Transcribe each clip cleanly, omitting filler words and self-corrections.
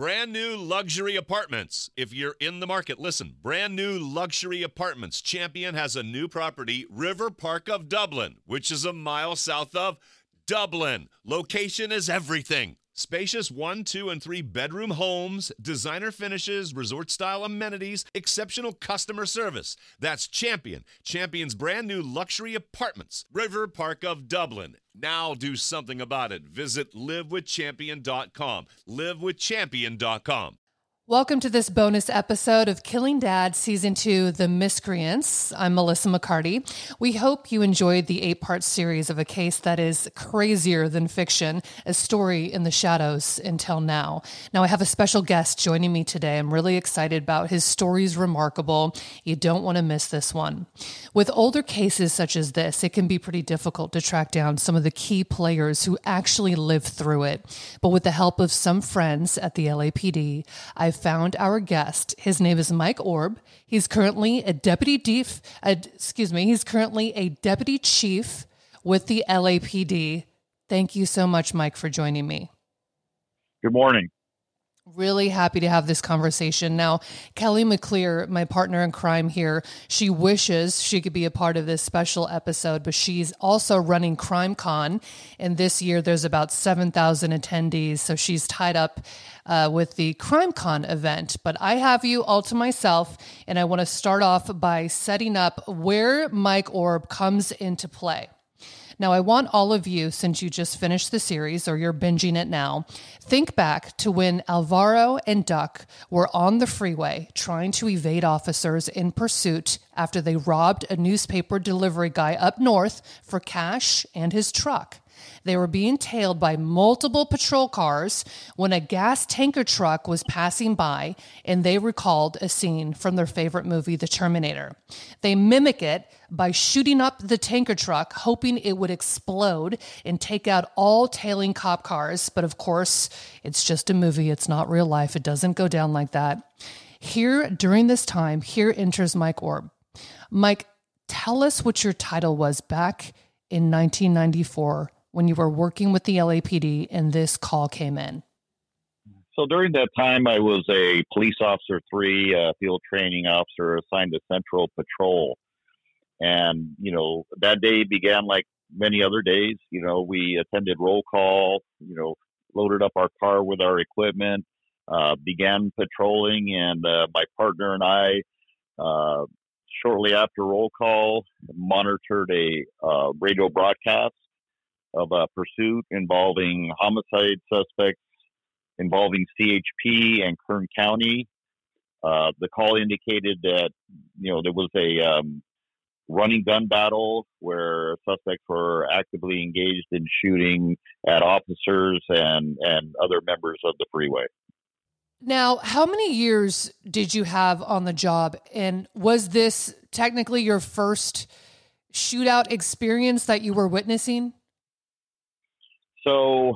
Brand new luxury apartments. If you're in the market, listen. Brand new luxury apartments. Champion has a new property, River Park of Dublin, which is a mile south of Dublin. Location is everything. Spacious 1, 2, and 3 bedroom homes, designer finishes, resort-style amenities, exceptional customer service. That's Champion. Champion's brand new luxury apartments. River Park of Dublin. Now do something about it. Visit livewithchampion.com. livewithchampion.com. Welcome to this bonus episode of Killing Dad Season 2, The Miscreants. I'm Melissa McCarty. We hope you enjoyed the 8-part series of a case that is crazier than fiction, a story in the shadows until now. Now, I have a special guest joining me today. I'm really excited about his story's remarkable. You don't want to miss this one. With older cases such as this, it can be pretty difficult to track down some of the key players who actually lived through it. But with the help of some friends at the LAPD, I've found our guest. His name is Mike Orb. He's currently a deputy chief with the LAPD. Thank you so much, Mike, for joining me. Good morning. Really happy to have this conversation. Now, Kelly McClear, my partner in crime here, she wishes she could be a part of this special episode, but she's also running CrimeCon. And this year there's about 7,000 attendees. So she's tied up with the CrimeCon event. But I have you all to myself, and I want to start off by setting up where Mike Orb comes into play. Now, I want all of you, since you just finished the series or you're binging it now, think back to when Alvaro and Duck were on the freeway trying to evade officers in pursuit after they robbed a newspaper delivery guy up north for cash and his truck. They were being tailed by multiple patrol cars when a gas tanker truck was passing by, and they recalled a scene from their favorite movie, The Terminator. They mimic it by shooting up the tanker truck, hoping it would explode and take out all tailing cop cars. But of course, it's just a movie. It's not real life. It doesn't go down like that. Here, during this time, here enters Mike Orb. Mike, tell us what your title was back in 1994 when you were working with the LAPD and this call came in. So during that time, I was a police officer 3, field training officer assigned to Central Patrol. And, that day began like many other days. We attended roll call, loaded up our car with our equipment, began patrolling, and my partner and I, shortly after roll call, monitored a radio broadcast of a pursuit involving homicide suspects involving CHP and Kern County. The call indicated that, there was a running gun battle where suspects were actively engaged in shooting at officers and other members of the freeway. Now, how many years did you have on the job? And was this technically your first shootout experience that you were witnessing? So,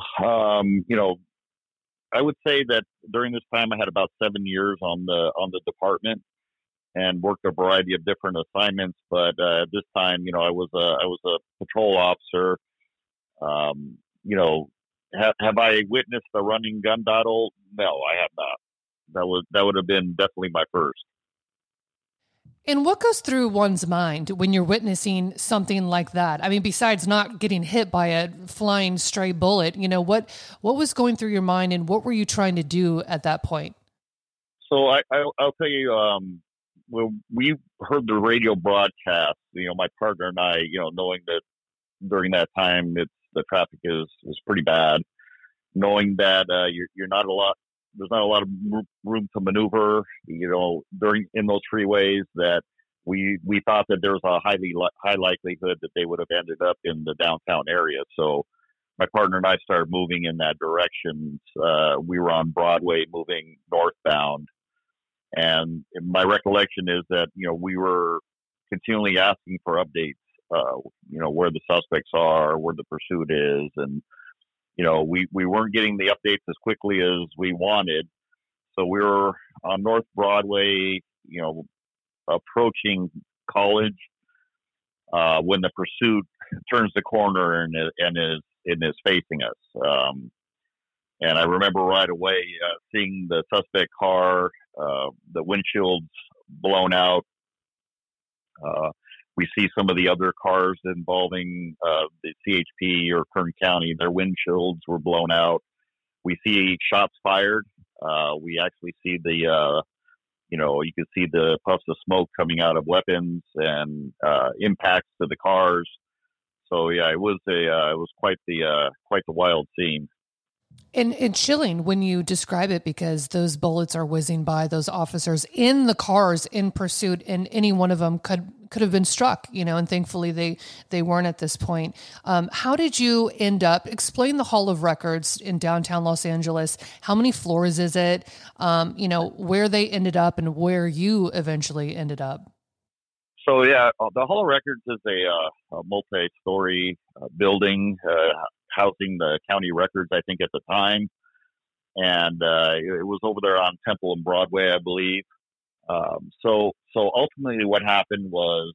I would say that during this time I had about 7 years on the department and worked a variety of different assignments. But at this time, I was a patrol officer. Have I witnessed a running gun battle? No, I have not. That would have been definitely my first. And what goes through one's mind when you're witnessing something like that? I mean, besides not getting hit by a flying stray bullet, what was going through your mind and what were you trying to do at that point? So I'll tell you, when we heard the radio broadcast, my partner and I, knowing that during that time the traffic is pretty bad, knowing that there's not a lot of room to maneuver, in those freeways, that we thought that there was a high likelihood that they would have ended up in the downtown area. So my partner and I started moving in that direction. We were on Broadway moving northbound. And my recollection is that, we were continually asking for updates, where the suspects are, where the pursuit is. And, we weren't getting the updates as quickly as we wanted. So we were on North Broadway, approaching College, when the pursuit turns the corner and is facing us. And I remember right away seeing the suspect car, the windshields blown out. We see some of the other cars involving the CHP or Kern County. Their windshields were blown out. We see shots fired. We actually see you could see the puffs of smoke coming out of weapons and impacts to the cars. So yeah, it was quite the wild scene. And chilling when you describe it, because those bullets are whizzing by those officers in the cars in pursuit, and any one of them could have been struck, and thankfully they weren't at this point. How did you end up? Explain the Hall of Records in downtown Los Angeles. How many floors is it? Where they ended up and where you eventually ended up. So yeah, the Hall of Records is a multi-story building housing the county records, I think, at the time. And it was over there on Temple and Broadway, I believe. So ultimately what happened was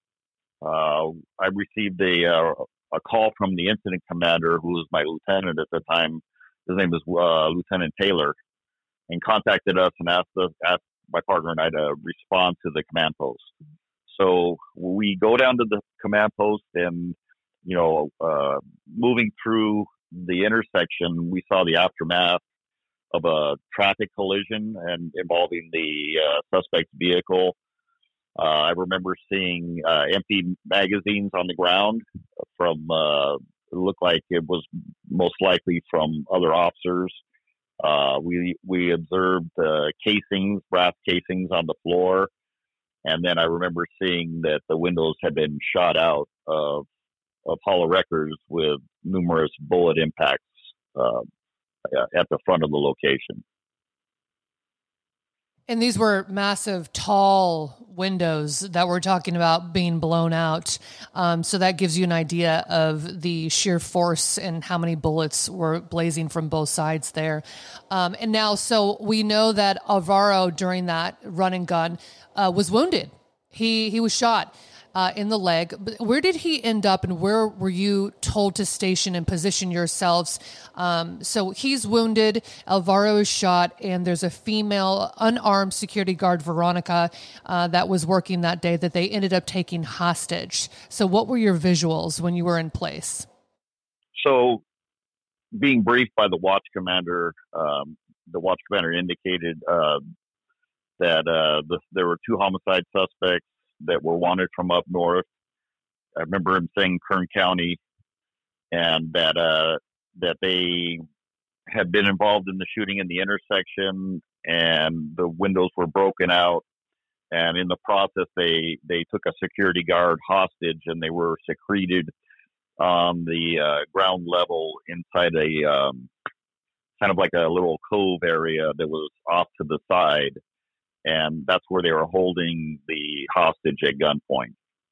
I received a call from the incident commander, who was my lieutenant at the time. His name was Lieutenant Taylor, and contacted us and asked my partner and I to respond to the command post. So we go down to the command post, and moving through the intersection, we saw the aftermath of a traffic collision and involving the suspect's vehicle. I remember seeing empty magazines on the ground from it looked like it was most likely from other officers. We observed casings, brass casings on the floor, and then I remember seeing that the windows had been shot out of Hall of Records with numerous bullet impacts at the front of the location. And these were massive, tall windows that we're talking about being blown out. So that gives you an idea of the sheer force and how many bullets were blazing from both sides there. And now, so we know that Alvaro, during that run and gun, was wounded. He was shot in the leg. But where did he end up, and where were you told to station and position yourselves? So he's wounded, Alvaro is shot, and there's a female unarmed security guard, Veronica, that was working that day that they ended up taking hostage. So what were your visuals when you were in place? So being briefed by the watch commander indicated that there were two homicide suspects that were wanted from up north. I remember him saying Kern County, and that they had been involved in the shooting in the intersection, and the windows were broken out. And in the process, they took a security guard hostage, and they were secreted on the ground level inside a kind of like a little cove area that was off to the side. And that's where they were holding the hostage at gunpoint.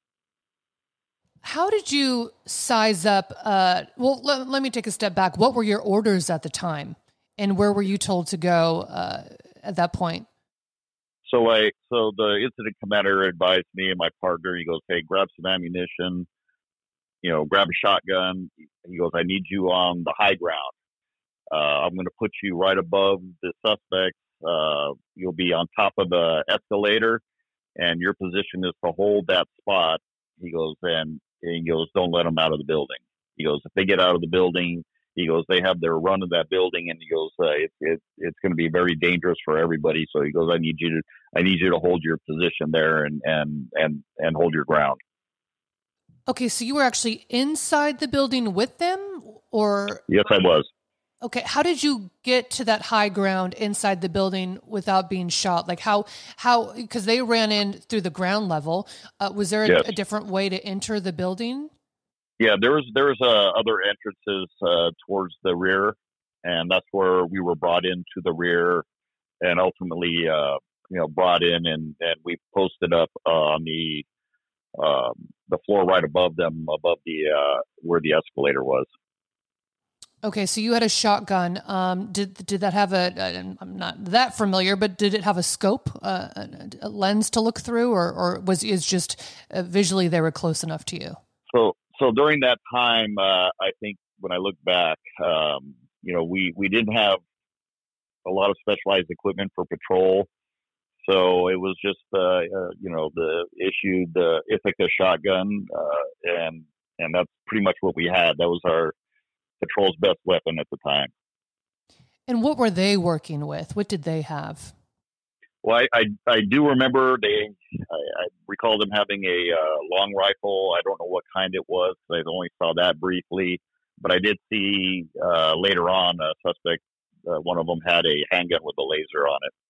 How did you size up? Let me take a step back. What were your orders at the time, and where were you told to go at that point? So the incident commander advised me and my partner. He goes, "Hey, grab some ammunition. Grab a shotgun." He goes, "I need you on the high ground. I'm going to put you right above the suspect. You'll be on top of the escalator, and your position is to hold that spot." He goes, and he goes, "Don't let them out of the building." He goes, "If they get out of the building," he goes, "they have their run of that building," and he goes, "It's going to be very dangerous for everybody." So he goes, I need you to hold your position there and hold your ground." Okay, so you were actually inside the building with them, or? Yes, I was. Okay, how did you get to that high ground inside the building without being shot? Like how, because they ran in through the ground level. Was there a different way to enter the building? Yeah, there was other entrances towards the rear, and that's where we were brought into the rear, and ultimately, brought in, and we posted up on the floor right above them, above the where the escalator was. Okay, so you had a shotgun. Did that have I'm not that familiar, but did it have a scope, a lens to look through, or is just visually they were close enough to you? So during that time, I think when I look back, we didn't have a lot of specialized equipment for patrol. So it was just, the issued the Ithaca shotgun, and that's pretty much what we had. That was our patrol's best weapon at the time. And what were they working with? What did they have? Well, I do remember I recall them having a long rifle. I don't know what kind it was, because I only saw that briefly. But I did see later on a suspect, one of them had a handgun with a laser on it.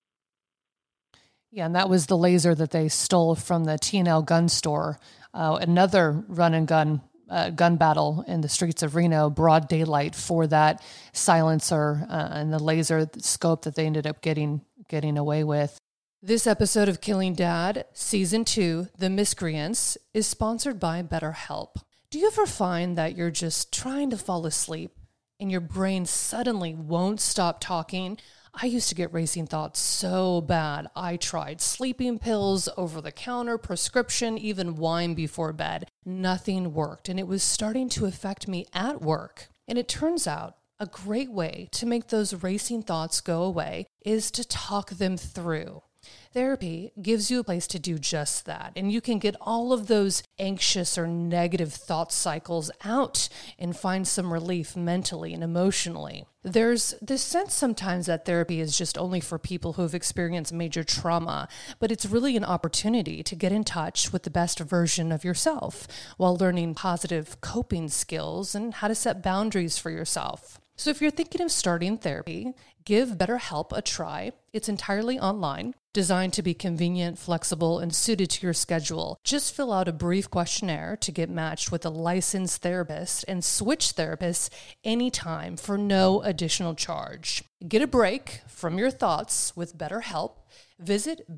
Yeah, and that was the laser that they stole from the T&L gun store. Another run and gun battle in the streets of Reno, broad daylight, for that silencer and the laser scope that they ended up getting away with. This episode of Killing Dad, Season 2, The Miscreants, is sponsored by BetterHelp. Do you ever find that you're just trying to fall asleep and your brain suddenly won't stop talking? I used to get racing thoughts so bad. I tried sleeping pills, over-the-counter, prescription, even wine before bed. Nothing worked, and it was starting to affect me at work. And it turns out a great way to make those racing thoughts go away is to talk them through. Therapy gives you a place to do just that, and you can get all of those anxious or negative thought cycles out and find some relief mentally and emotionally. There's this sense sometimes that therapy is just only for people who have experienced major trauma, but it's really an opportunity to get in touch with the best version of yourself while learning positive coping skills and how to set boundaries for yourself. So if you're thinking of starting therapy, give BetterHelp a try. It's entirely online, designed to be convenient, flexible, and suited to your schedule. Just fill out a brief questionnaire to get matched with a licensed therapist and switch therapists anytime for no additional charge. Get a break from your thoughts with BetterHelp. Visit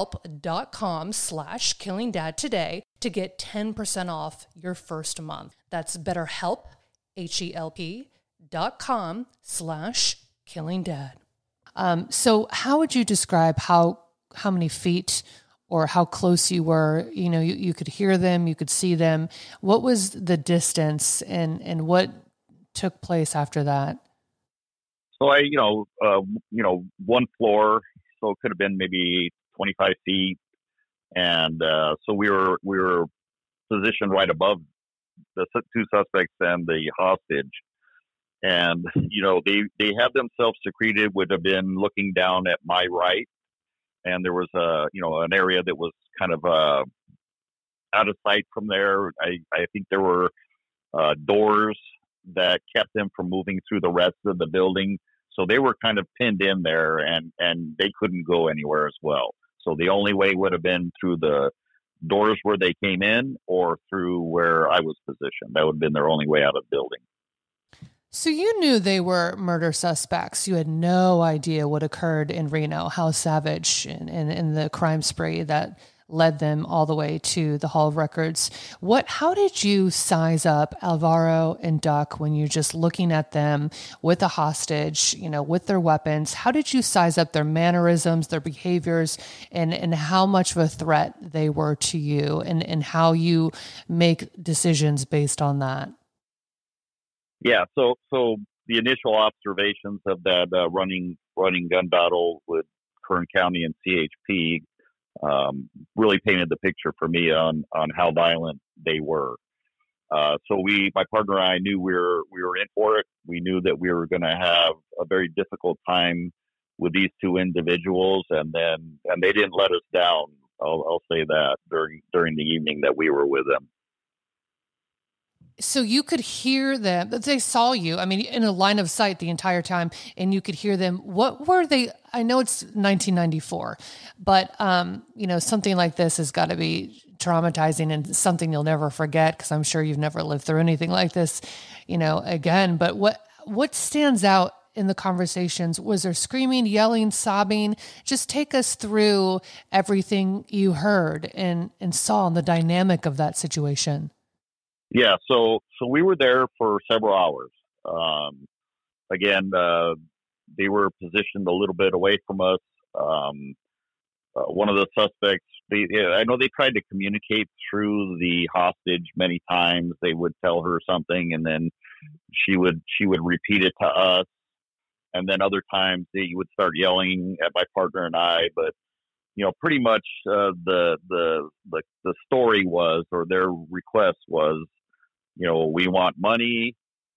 betterhelp.com/killingdad today to get 10% off your first month. That's BetterHelp, HELP.com/killingdad. So how would you describe how many feet or how close you were? You could hear them, you could see them. What was the distance and what took place after that? So one floor, so it could have been maybe 25 feet. And so we were positioned right above the two suspects and the hostage. And, they had themselves secreted, would have been looking down at my right. And there was an area that was kind of out of sight from there. I think there were doors that kept them from moving through the rest of the building. So they were kind of pinned in there, and they couldn't go anywhere as well. So the only way would have been through the doors where they came in or through where I was positioned. That would have been their only way out of the building. So you knew they were murder suspects. You had no idea what occurred in Reno, how savage and the crime spree that led them all the way to the Hall of Records. How did you size up Alvaro and Duck when you're just looking at them with a hostage, with their weapons? How did you size up their mannerisms, their behaviors, and how much of a threat they were to you, and how you make decisions based on that? Yeah, so the initial observations of that running gun battle with Kern County and CHP really painted the picture for me on how violent they were. So my partner and I knew we were in for it. We knew that we were going to have a very difficult time with these two individuals, and they didn't let us down. I'll say that during the evening that we were with them. So you could hear them, they saw you, in a line of sight the entire time, and you could hear them. What were they? I know it's 1994, but, something like this has got to be traumatizing and something you'll never forget, because I'm sure you've never lived through anything like this, again. But what stands out in the conversations? Was there screaming, yelling, sobbing? Just take us through everything you heard and saw and the dynamic of that situation. Yeah, so we were there for several hours. Again, they were positioned a little bit away from us. One of the suspects, I know they tried to communicate through the hostage many times. They would tell her something, and then she would repeat it to us. And then other times he would start yelling at my partner and I. But pretty much the story was, or their request was, we want money.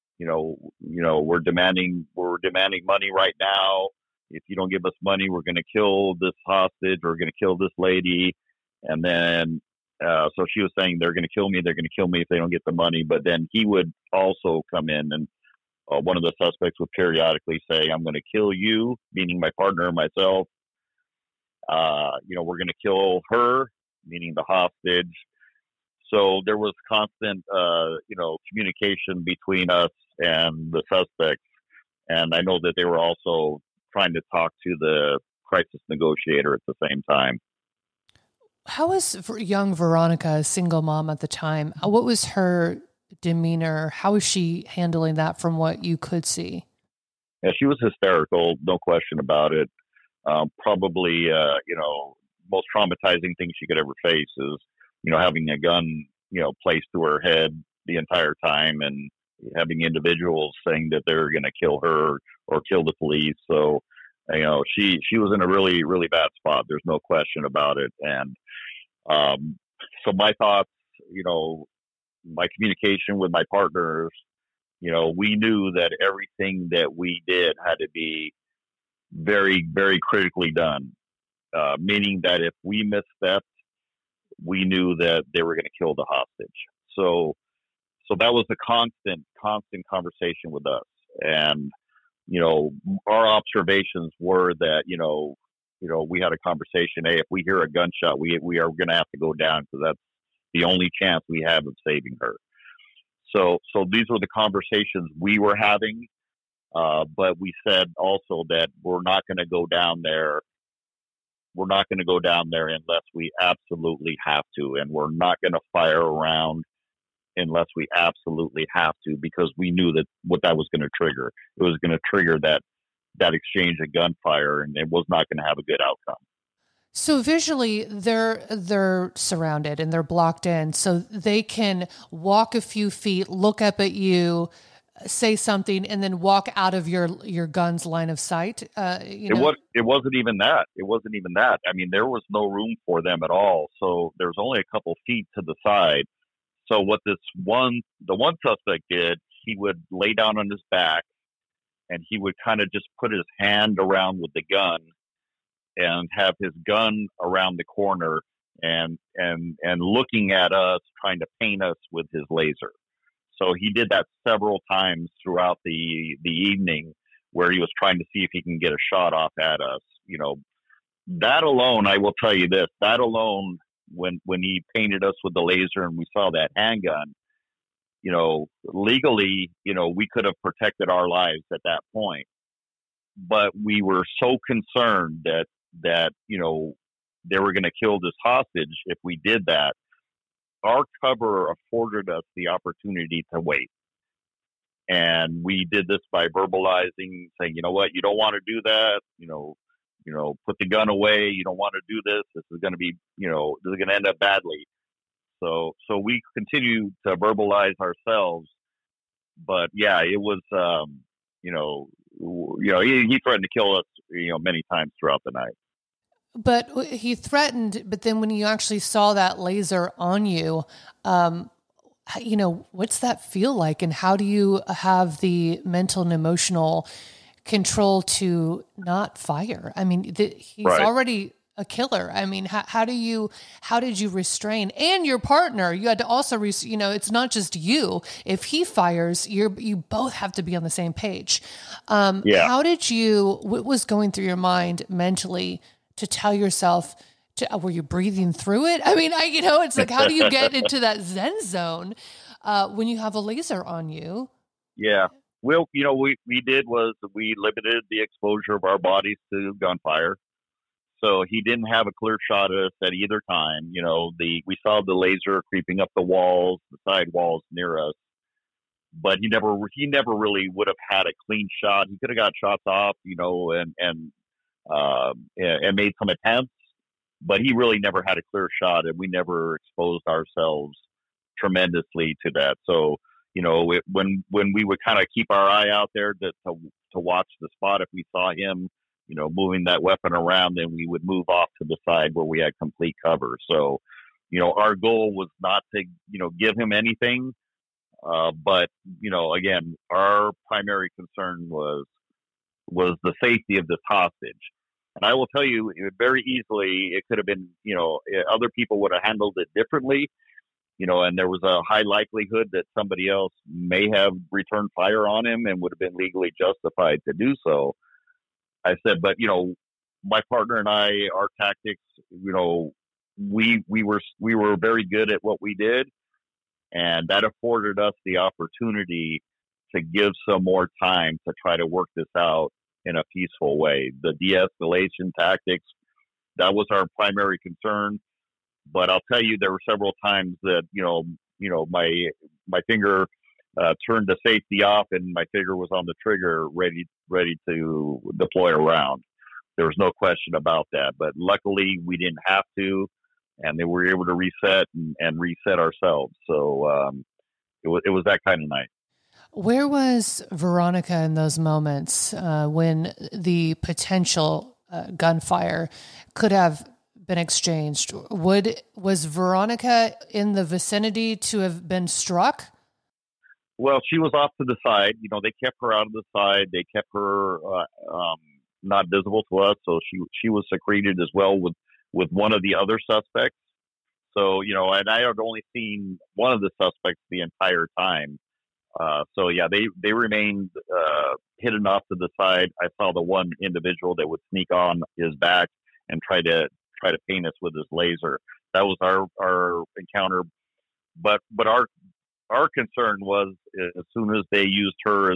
We're demanding money right now. If you don't give us money, we're going to kill this hostage. We're going to kill this lady. And then, so she was saying, they're going to kill me. They're going to kill me if they don't get the money. But then he would also come in, and one of the suspects would periodically say, I'm going to kill you, meaning my partner and myself. We're going to kill her, meaning the hostage. So there was constant, communication between us and the suspects. And I know that they were also trying to talk to the crisis negotiator at the same time. How was young Veronica, a single mom at the time? What was her demeanor? How was she handling that from what you could see? Yeah, she was hysterical, no question about it. Probably, most traumatizing thing she could ever face is, having a gun, placed to her head the entire time, and having individuals saying that they're going to kill her or kill the police. So, she was in a really, really bad spot. There's no question about it. And so my thoughts, my communication with my partners, we knew that everything that we did had to be very, very critically done, meaning that if we misstepped, we knew that they were going to kill the hostage. So that was a constant conversation with us. And, our observations were that, we had a conversation. Hey, if we hear a gunshot, we are going to have to go down, because that's the only chance we have of saving her. So these were the conversations we were having. But we said also that we're not going to go down there. We're not going to go down there unless we absolutely have to. And we're not going to fire around unless we absolutely have to, because we knew that what that was going to trigger. It was going to trigger that exchange of gunfire, and it was not going to have a good outcome. So visually, they're surrounded and they're blocked in, so they can walk a few feet, look up at you, say something, and then walk out of your gun's line of sight. It wasn't even that. It wasn't even that. I mean, there was no room for them at all. So there's only a couple feet to the side. So what the one suspect did, he would lay down on his back, and he would kind of just put his hand around with the gun and have his gun around the corner and looking at us, trying to paint us with his laser. So he did that several times throughout the evening, where he was trying to see if he can get a shot off at us. That alone, I will tell you this, that alone, when he painted us with the laser and we saw that handgun, legally, we could have protected our lives at that point. But we were so concerned that they were going to kill this hostage if we did that. Our cover afforded us the opportunity to wait. And we did this by verbalizing, saying, you know what, you don't want to do that, put the gun away, you don't want to do this. This is going to be, this is going to end up badly. So we continue to verbalize ourselves. But yeah, it was, he threatened to kill us, many times throughout the night. But he threatened, but then when you actually saw that laser on you, what's that feel like? And how do you have the mental and emotional control to not fire? I mean, he's right. already a killer. I mean, how did you restrain, and your partner? You had to also, it's not just you. If he fires, you both have to be on the same page. How did what was going through your mind mentally to tell yourself were you breathing through it? I mean, it's like, how do you get into that Zen zone when you have a laser on you? Yeah. Well, we did was we limited the exposure of our bodies to gunfire. So he didn't have a clear shot at us at either time. We saw the laser creeping up the walls, the side walls near us, but he never really would have had a clean shot. He could have got shots off, and made some attempts, but he really never had a clear shot, and we never exposed ourselves tremendously to that. So, When we would kind of keep our eye out there to watch the spot, if we saw him, moving that weapon around, then we would move off to the side where we had complete cover. So, our goal was not to, give him anything. But, again, our primary concern was the safety of this hostage. And I will tell you, very easily, it could have been, other people would have handled it differently, and there was a high likelihood that somebody else may have returned fire on him and would have been legally justified to do so. I said, but, my partner and I, our tactics, we were very good at what we did, and that afforded us the opportunity to give some more time to try to work this out in a peaceful way. The de-escalation tactics, that was our primary concern. But I'll tell you, there were several times that, my finger turned the safety off and my finger was on the trigger, ready to deploy a round. There was no question about that. But luckily, we didn't have to, and they were able to reset and reset ourselves. So it was that kind of night. Where was Veronica in those moments when the potential gunfire could have been exchanged? Was Veronica in the vicinity to have been struck? Well, she was off to the side. They kept her out of the side. They kept her not visible to us, so she was secreted as well with one of the other suspects. So, and I had only seen one of the suspects the entire time. So yeah, they remained hidden off to the side. I saw the one individual that would sneak on his back and try to paint us with his laser. That was our encounter. But our concern was, as soon as they used her as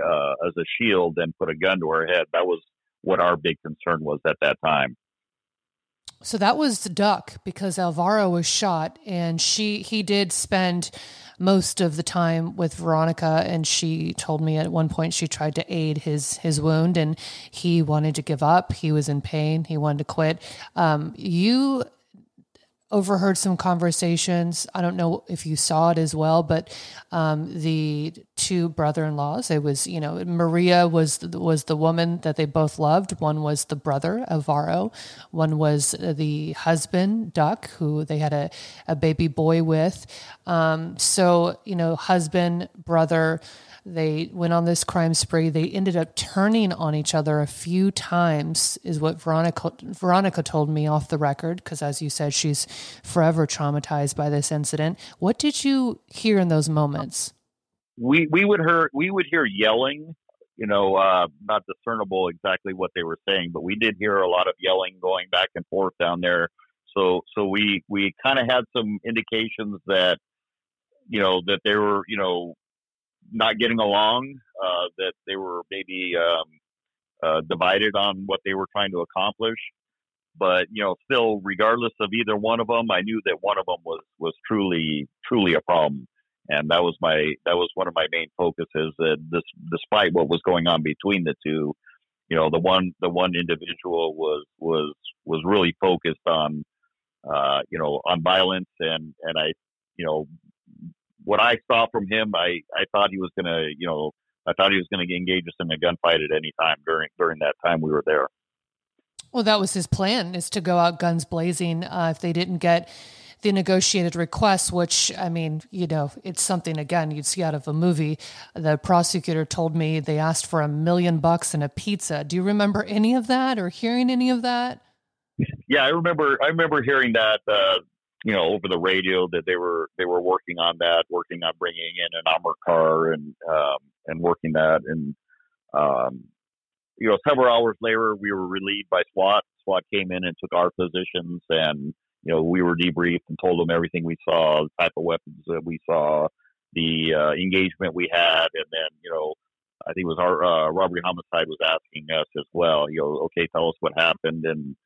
a shield and put a gun to her head, that was what our big concern was at that time. So that was Duck, because Alvaro was shot, and he did spend most of the time with Veronica, and she told me at one point she tried to aid his wound, and he wanted to give up. He was in pain. He wanted to quit. You overheard some conversations. I don't know if you saw it as well, but the two brother-in-laws, it was, Maria was the woman that they both loved. One was the brother, Alvaro. One was the husband, Duck, who they had a baby boy with. So, husband, brother, they went on this crime spree. They ended up turning on each other a few times, is what Veronica told me off the record, because as you said, she's forever traumatized by this incident. What did you hear in those moments? We would hear yelling, not discernible exactly what they were saying, but we did hear a lot of yelling going back and forth down there. So we kind of had some indications that, that they were, not getting along, that they were maybe divided on what they were trying to accomplish. But, still, regardless of either one of them, I knew that one of them was truly a problem. And that was one of my main focuses, that despite what was going on between the two, the one individual was really focused on, on violence. And I, what I saw from him, I thought he was going to engage us in a gunfight at any time during that time we were there. Well, that was his plan, is to go out guns blazing if they didn't get the negotiated request, which, I mean, it's something, again, you'd see out of a movie. The prosecutor told me they asked for $1 million and a pizza. Do you remember any of that or hearing any of that? Yeah, I remember hearing that, over the radio, that they were working on bringing in an armored car and working that. And, several hours later, we were relieved by SWAT. SWAT came in and took our positions, and, we were debriefed and told them everything we saw, the type of weapons that we saw, the engagement we had. And then, I think it was our robbery homicide was asking us as well, okay, tell us what happened. And,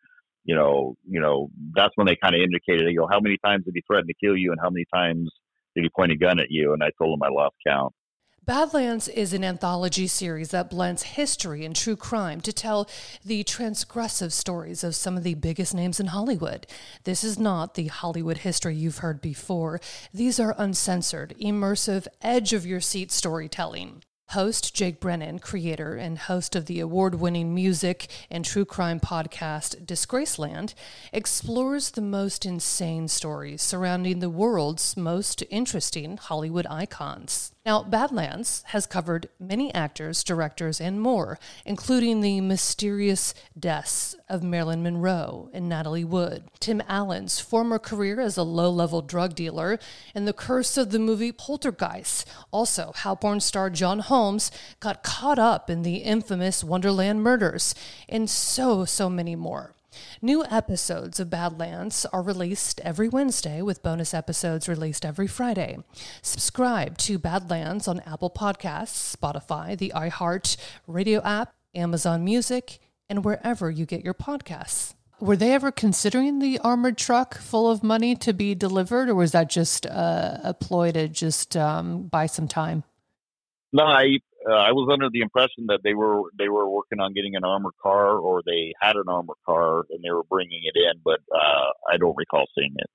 that's when they kind of indicated, how many times did he threaten to kill you and how many times did he point a gun at you? And I told them I lost count. Badlands is an anthology series that blends history and true crime to tell the transgressive stories of some of the biggest names in Hollywood. This is not the Hollywood history you've heard before. These are uncensored, immersive, edge-of-your-seat storytelling. Host Jake Brennan, creator and host of the award-winning music and true crime podcast Disgraceland, explores the most insane stories surrounding the world's most interesting Hollywood icons. Now, Badlands has covered many actors, directors, and more, including the mysterious deaths of Marilyn Monroe and Natalie Wood, Tim Allen's former career as a low-level drug dealer, and the curse of the movie Poltergeist. Also, how porn star John Holmes got caught up in the infamous Wonderland murders, and so many more. New episodes of Badlands are released every Wednesday, with bonus episodes released every Friday. Subscribe to Badlands on Apple Podcasts, Spotify, the iHeart Radio app, Amazon Music, and wherever you get your podcasts. Were they ever considering the armored truck full of money to be delivered, or was that just a ploy to just buy some time? No, I was under the impression that they were working on getting an armored car, or they had an armored car and they were bringing it in, but I don't recall seeing it.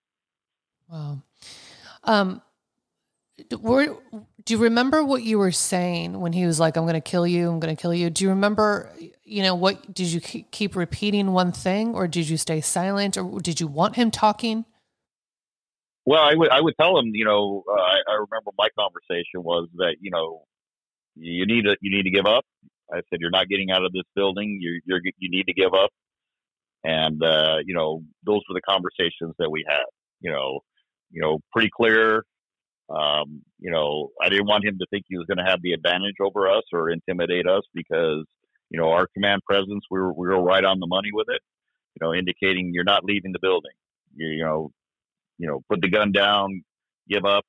Wow. Do you remember what you were saying when he was like, "I'm going to kill you. I'm going to kill you"? Do you remember? What did you keep repeating one thing, or did you stay silent, or did you want him talking? Well, I would tell him. I remember my conversation was that you need to give up. I said, you're not getting out of this building. You need to give up. And, those were the conversations that we had, pretty clear. I didn't want him to think he was going to have the advantage over us or intimidate us because, our command presence, we were right on the money with it, indicating you're not leaving the building. Put the gun down, give up,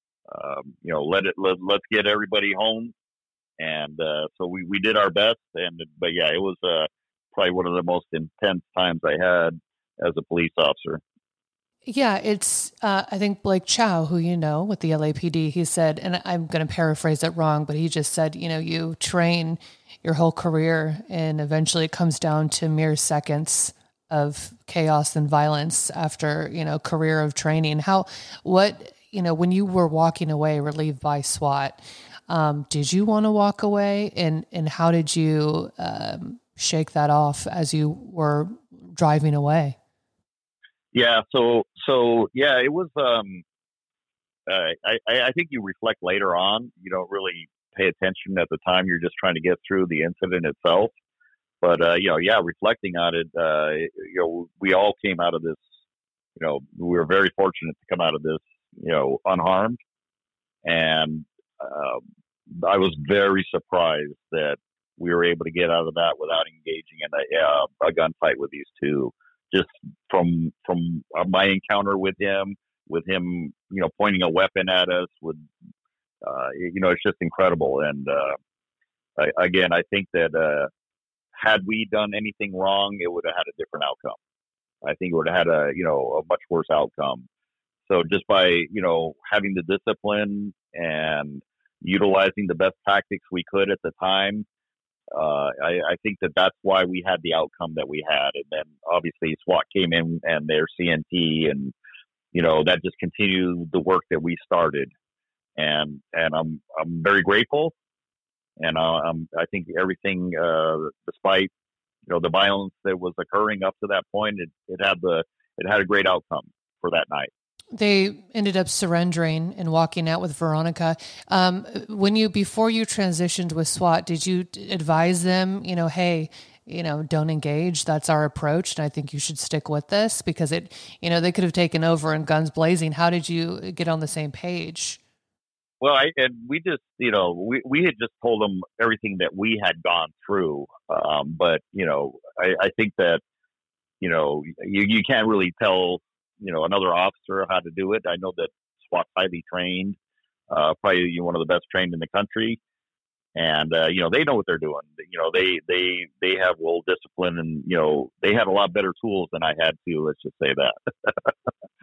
let's get everybody home. And so we did our best, but yeah, it was probably one of the most intense times I had as a police officer. Yeah, it's I think Blake Chow, who with the LAPD, he said, and I'm going to paraphrase it wrong, but he just said, you train your whole career, and eventually it comes down to mere seconds of chaos and violence after career of training. When you were walking away, relieved by SWAT. Did you want to walk away, and how did you shake that off as you were driving away? Yeah. So yeah, it was, I think you reflect later on, you don't really pay attention at the time. You're just trying to get through the incident itself. But, reflecting on it, we all came out of this, we were very fortunate to come out of this, unharmed. And, I was very surprised that we were able to get out of that without engaging in a gunfight with these two. Just from my encounter with him, pointing a weapon at us, it's just incredible. And I think that had we done anything wrong, it would have had a different outcome. I think it would have had a much worse outcome. So just by having the discipline and utilizing the best tactics we could at the time, I think that's why we had the outcome that we had. And then obviously SWAT came in and their CNT, and that just continued the work that we started. And I'm very grateful. And I think everything, despite the violence that was occurring up to that point, it had a great outcome for that night. They ended up surrendering and walking out with Veronica. Before you transitioned with SWAT, did you advise them, hey, don't engage. That's our approach. And I think you should stick with this because they could have taken over and guns blazing. How did you get on the same page? Well, we just, we had just told them everything that we had gone through. But, I think that, you can't really tell, another officer how to do it. I know that SWAT's highly trained, probably one of the best trained in the country. And, they know what they're doing. They have well discipline, and, they had a lot better tools than I had to, let's just say that.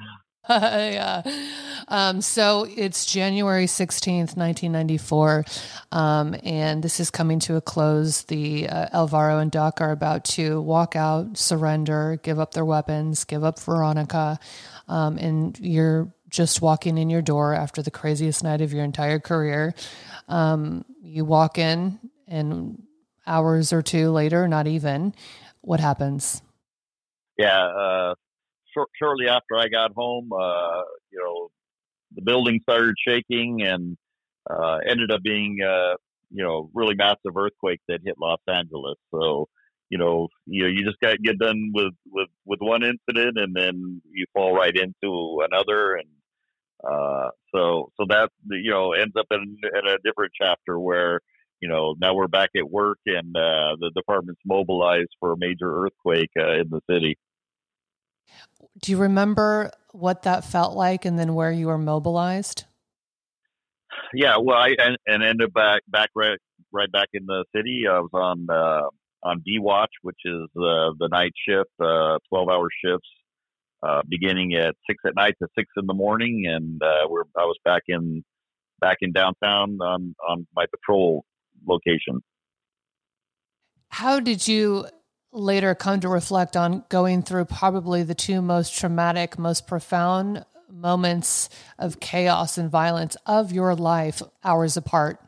Yeah. So it's January 16th, 1994, and this is coming to a close. The Alvaro and Duck are about to walk out, surrender, give up their weapons, give up Veronica, and you're just walking in your door after the craziest night of your entire career. You walk in, and hours or two later, not even, what happens? Yeah, shortly after I got home, the building started shaking and ended up being, really massive earthquake that hit Los Angeles. So, you just get done with one incident and then you fall right into another. And so that, ends up in a different chapter where, now we're back at work and the department's mobilized for a major earthquake in the city. Do you remember what that felt like and then where you were mobilized? Yeah, well, I ended back right back in the city. I was on D Watch, which is the night shift, 12-hour shifts, beginning at 6 at night to 6 in the morning, and I was back in downtown on my patrol location. How did you later come to reflect on going through probably the two most traumatic, most profound moments of chaos and violence of your life, hours apart?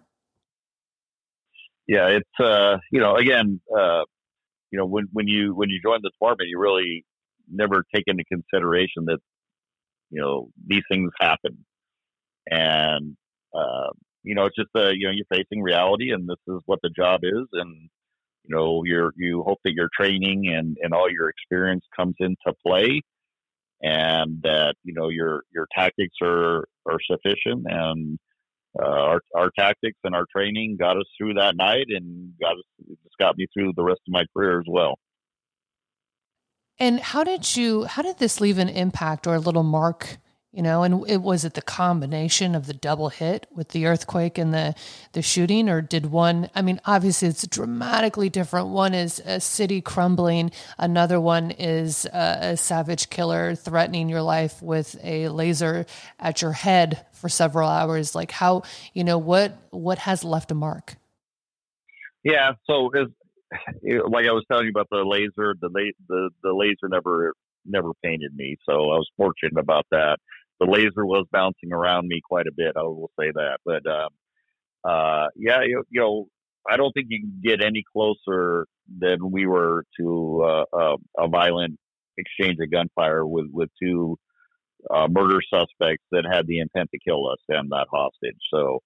Yeah, it's again, when you join the department, you really never take into consideration that these things happen, and it's just you're facing reality, and this is what the job is, and you hope that your training and all your experience comes into play, and that your tactics are sufficient, and our tactics and our training got us through that night and got me through the rest of my career as well. And how did this leave an impact or a little mark? And was it the combination of the double hit with the earthquake and the shooting, or did one, obviously it's dramatically different. One is a city crumbling. Another one is a savage killer threatening your life with a laser at your head for several hours. Like how, what has left a mark? Yeah. So like I was telling you about the laser, the laser never painted me. So I was fortunate about that. The laser was bouncing around me quite a bit. I will say that, but I don't think you can get any closer than we were to a violent exchange of gunfire with two murder suspects that had the intent to kill us and that hostage. So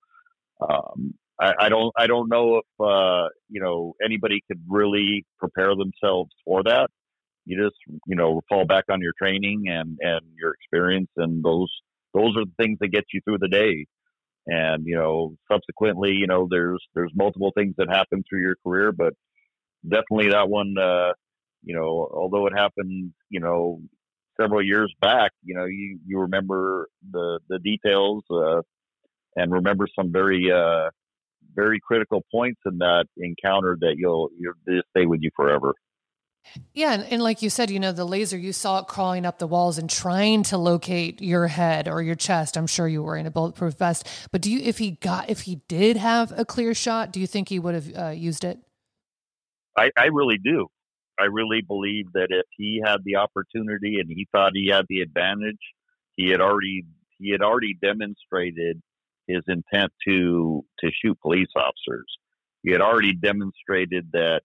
I don't know if anybody could really prepare themselves for that. You just, fall back on your training and your experience, and those are the things that get you through the day. And, subsequently, there's multiple things that happen through your career, but definitely that one, although it happened, several years back, you remember the details, and remember some very, very critical points in that encounter that you'll just stay with you forever. Yeah. And like you said, the laser, you saw it crawling up the walls and trying to locate your head or your chest. I'm sure you were in a bulletproof vest, but if he did have a clear shot, do you think he would have used it? I really do. I really believe that if he had the opportunity and he thought he had the advantage, he had already demonstrated his intent to shoot police officers. He had already demonstrated that,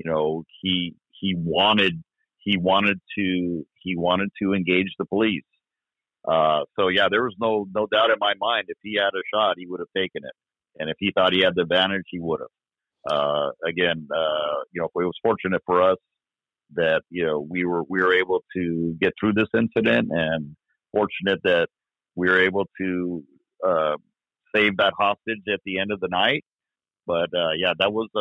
he wanted to engage the police. So yeah, there was no doubt in my mind, if he had a shot, he would have taken it. And if he thought he had the advantage, he would have. Again, it was fortunate for us that, we were able to get through this incident, and fortunate that we were able to, save that hostage at the end of the night. But, that was,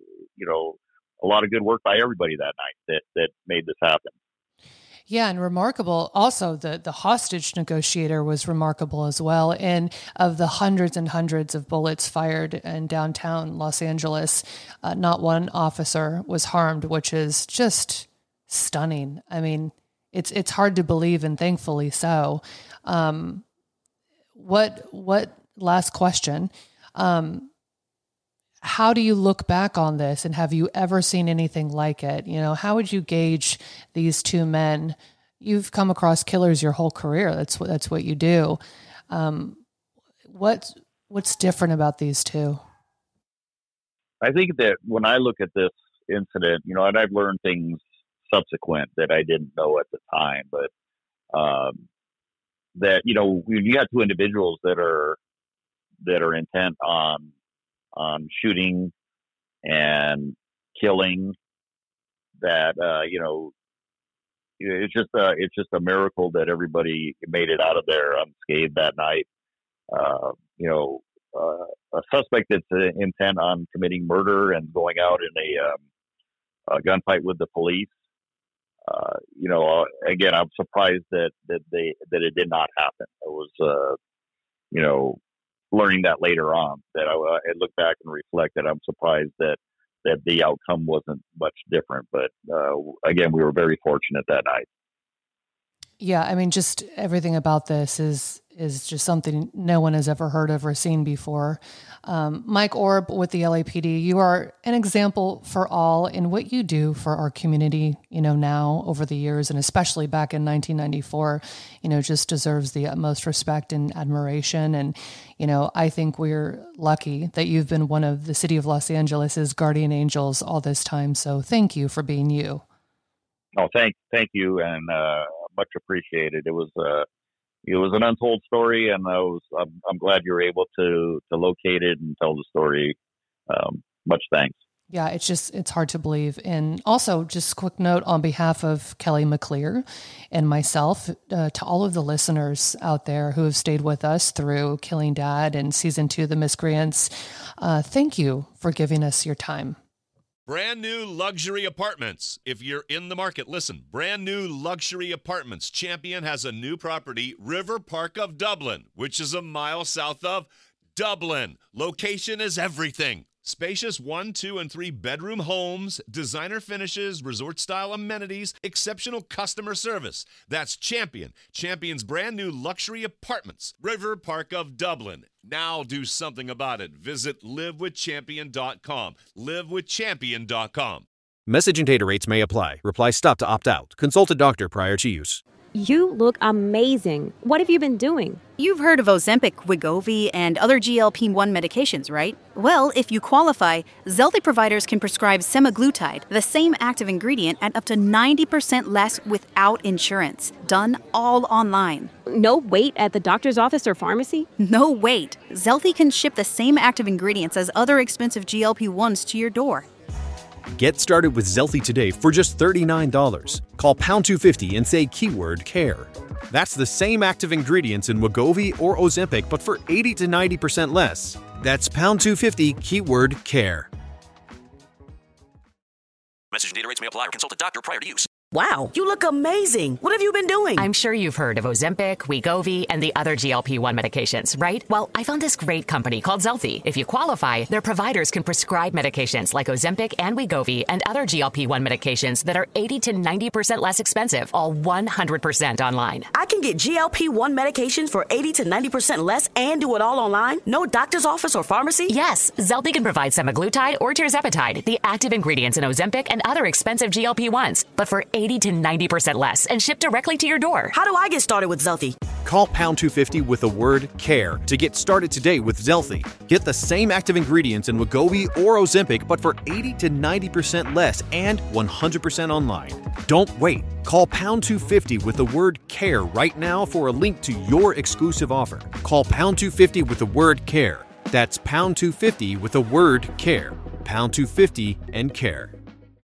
a lot of good work by everybody that night that made this happen. Yeah, and remarkable. Also, the hostage negotiator was remarkable as well. And of the hundreds and hundreds of bullets fired in downtown Los Angeles, not one officer was harmed, which is just stunning. It's hard to believe, and thankfully so. What last question? How do you look back on this, and have you ever seen anything like it? How would you gauge these two men? You've come across killers your whole career. That's what you do. What's different about these two? I think that when I look at this incident, and I've learned things subsequent that I didn't know at the time, but that when you got two individuals that are intent on shooting and killing, that it's just a miracle that everybody made it out of there unscathed that night. A suspect that's intent on committing murder and going out in a gunfight with the police. Again, I'm surprised that it did not happen. It was, learning that later on, that I look back and reflect that I'm surprised that the outcome wasn't much different. But again, we were very fortunate that night. Yeah, I mean, just everything about this is just something no one has ever heard of or seen before. Mike Orb with the LAPD, you are an example for all in what you do for our community, now over the years, and especially back in 1994, just deserves the utmost respect and admiration. And, I think we're lucky that you've been one of the city of Los Angeles's guardian angels all this time. So thank you for being you. Oh, thank you. And, much appreciated. It was an untold story, and I'm glad you were able to locate it and tell the story. Much thanks. Yeah, it's hard to believe. And also, just a quick note on behalf of Kelly McClear and myself, to all of the listeners out there who have stayed with us through Killing Dad and season 2, The Miscreants. Thank you for giving us your time. Brand new luxury apartments. If you're in the market, listen. Brand new luxury apartments. Champion has a new property, River Park of Dublin, which is a mile south of Dublin. Location is everything. Spacious 1, 2, and 3 bedroom homes, designer finishes, resort-style amenities, exceptional customer service. That's Champion. Champion's brand new luxury apartments, River Park of Dublin. Now do something about it. Visit livewithchampion.com. livewithchampion.com. Message and data rates may apply. Reply stop to opt out. Consult a doctor prior to use. You look amazing. What have you been doing? You've heard of Ozempic, Wegovy, and other GLP-1 medications, right? Well, if you qualify, Zelty providers can prescribe semaglutide, the same active ingredient, at up to 90% less without insurance. Done all online. No wait at the doctor's office or pharmacy? No wait. Zelty can ship the same active ingredients as other expensive GLP-1s to your door. Get started with Zelty today for just $39. Call pound 250 and say keyword CARE. That's the same active ingredients in Wegovy or Ozempic, but for 80 to 90% less. That's pound 250 keyword CARE. Message and data rates may apply or consult a doctor prior to use. Wow, you look amazing. What have you been doing? I'm sure you've heard of Ozempic, Wegovy, and the other GLP-1 medications, right? Well, I found this great company called Zelty. If you qualify, their providers can prescribe medications like Ozempic and Wegovy and other GLP-1 medications that are 80 to 90% less expensive, all 100% online. I can get GLP-1 medications for 80 to 90% less and do it all online? No doctor's office or pharmacy? Yes, Zelty can provide semaglutide or tirzepatide, the active ingredients in Ozempic and other expensive GLP-1s, but for 80 to 90% less and shipped directly to your door. How do I get started with Zelty? Call pound 250 with the word CARE to get started today with Zelty. Get the same active ingredients in Wegovy or Ozempic, but for 80 to 90% less and 100% online. Don't wait. Call pound 250 with the word CARE right now for a link to your exclusive offer. Call pound 250 with the word CARE. That's pound 250 with the word CARE. Pound 250 and CARE.